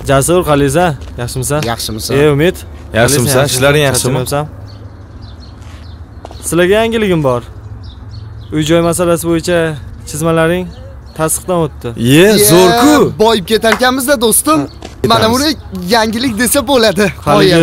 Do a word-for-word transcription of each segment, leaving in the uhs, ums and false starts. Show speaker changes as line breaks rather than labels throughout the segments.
Jasur, Qaliza, yaxshimisan?
Yaxshimisan?
Ey, Umid.
Yaxshimisan? Ishlaring yaxshimi?
Sizlarga yangiligim bor. Uy-joy masalasi bo'yicha chizmalaring tasdiqdan o'tdi.
Ye, zo'r-ku.
Boyib ketarkanmiz-da, do'stim. Mana buni yangilik desa bo'ladi.
Haligi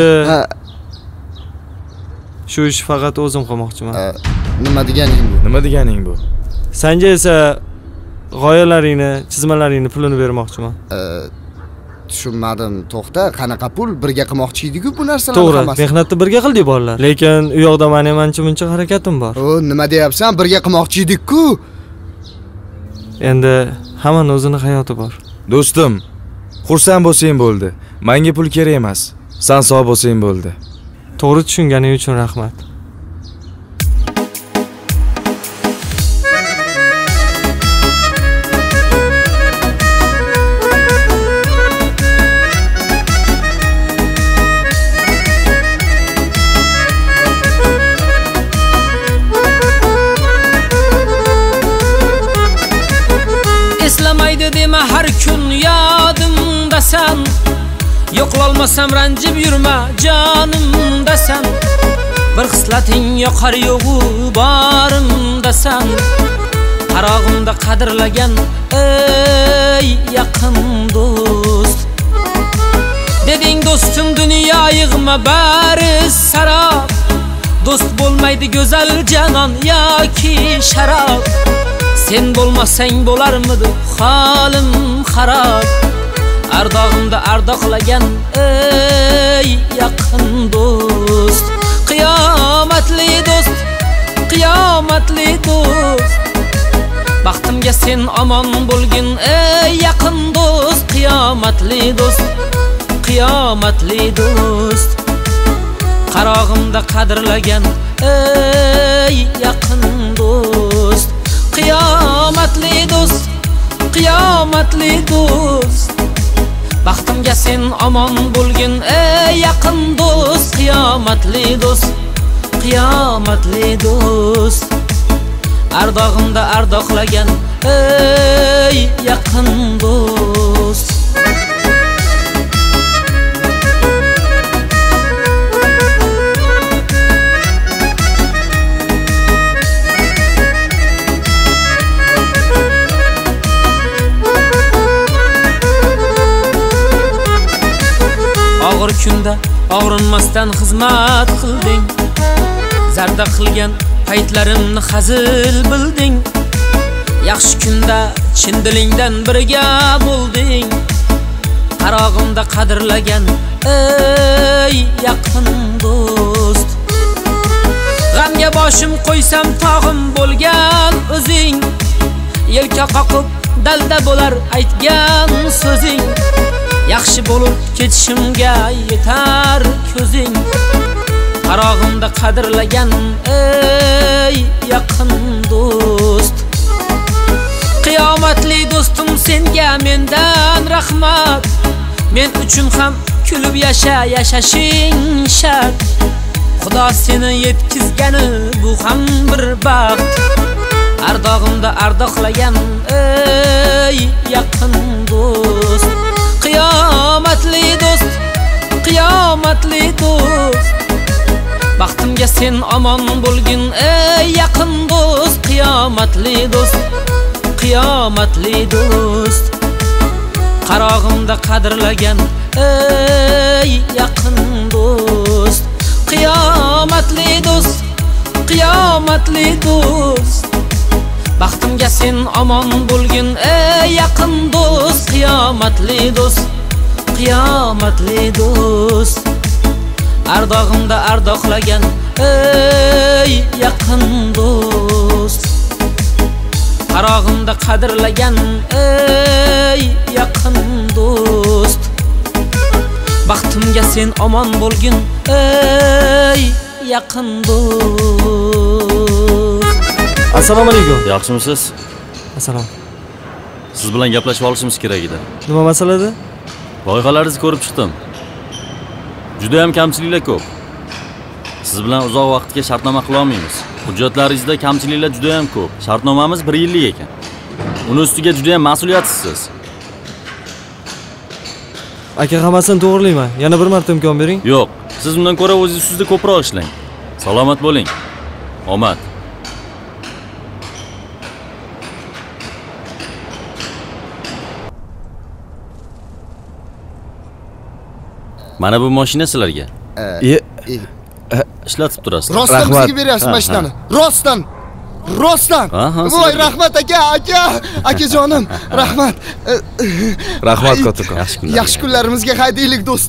shu ish faqat o'zim qilmoqchiman.
Nima deganing bu?
Nima deganing bu?
Senga esa g'oyalaringni, chizmalaringni pulini bermoqchiman.
Tushunmadim. To'xta, qanaqa pul? Birga qilmoqchi edik-ku bu narsalarni
hammasi. To'g'ri, mehnatni birga qildik bolalar. Lekin u yoqda men ham ancha-muncha harakatim bor.
O, nima deyapsan? Birga qilmoqchi edik-ku.
Endi hammaning o'zining hayoti bor.
Do'stim, xursand bo'lsang bo'ldi. Menga pul kerak emas. Sen sog' bo'lsang bo'ldi.
To'g'ri tushunganing uchun rahmat.
Eslamaydi dema har kun yodimdasan. Yo'qolmasam ranjib yurma jonimdasan. Bir xislating yoqar yo'g'u borimdasan. Qarog'imda qadrlagan ey yaqin do'st. Deding do'stim dunyo yig'ma bari sarob. Do'st bo'lmaydi go'zal janon yoki sharob. Sen bo'lmasang bo'larmidi holim xarob. Ardog'imda ardoqlagan ey yaqin do'st. Qiyomatli do'st, qiyomatli do'st. Baxtimga sen omon bo'lgin ey yaqin do'st. Qiyomatli do'st, qiyomatli do'st. Qarog'imda qadrlagan ey yaqin do'st. Qiyomatli do'st, qiyomatli do'st. Baxtimga sen omon bo'lgin ey yaqin do'st. Qiyomatli do'st, qiyomatli do'st. Ardog'imda ardoqlagan ey yaqin do'st. Og'ir kunda og'rinmasdan xizmat qilding. Zarda qilgan paytlarimni hazil bilding. Yaxshi kunda chin dilingdan birga bo'lding. Qarog'imda qadrlagan ey yaqin do'st. G'amga boshim qo'ysam tog'im bo'lgan o'zing. Yelka qoqib dalda bo'lar aytgan so'zing. Yaxshi bo'lib ketishimga yetar ko'zing. Qarog'imda qadrlagan ey yaqin do'st. Qiyomatli do'stim senga mendan rahmat. Men uchun ham kulib yasha, yashashing shart. Xudo seni yetkizgani bu ham bir baxt. Ardog'imda ardoqlagan ey yaqin do'st. Qiyomatli do'st, qiyomatli do'st. Baxtimga sen omon bo'lgin ey yaqin do'st. Qiyomatli do'st, qiyomatli do'st. Qarog'imda qadrlagan ey yaqin do'st. Qiyomatli do'st, qiyomatli do'st. Baxtimga sen omon bo'lgin ey yaqin do'st. Qiyomatli do'st, qiyomatli do'st. Ardog'imda ardoqlagan ey yaqin do'st. Qarog'imda qadrlagan ey yaqin do'st. Baxtimga sen omon bo'lgin ey yaqin do'st.
Assalomu alaykum.
Yaxshimisiz?
Assalom.
Siz bilan gaplashib olishimiz kerak edi.
Nima masalada?
Loyihalaringizni ko'rib chiqdim. Juda ham kamchiliklar ko'p. Siz bilan uzoq vaqtga shartnoma qila olmaymiz. Hujjatlaringizda kamchiliklar juda ham ko'p. Shartnomamiz bir yillik ekan. Uni ustiga juda ham mas'uliyatsizsiz.
Aka, hammasini to'g'rilayman. Yana bir marta imkon bering.
Yo'q, siz undan ko'ra o'zingiz ustida ko'proq ishlang. Salomat bo'ling. Omad. Mana bu mashina sizlarga.
E,
Ishlatib turasizlar.
Rostdan
Rahmat.
bizga beryapsiz
Ha,
mashinani. Rostdan. Rostdan.
Ha, ha,
Voy,
sizlarga.
rahmat aka, aka. Akajonim, rahmat.
rahmat kattakon.
Yaxshi kunlar.
Yaxshi kunlarimizga haydaylik do'st.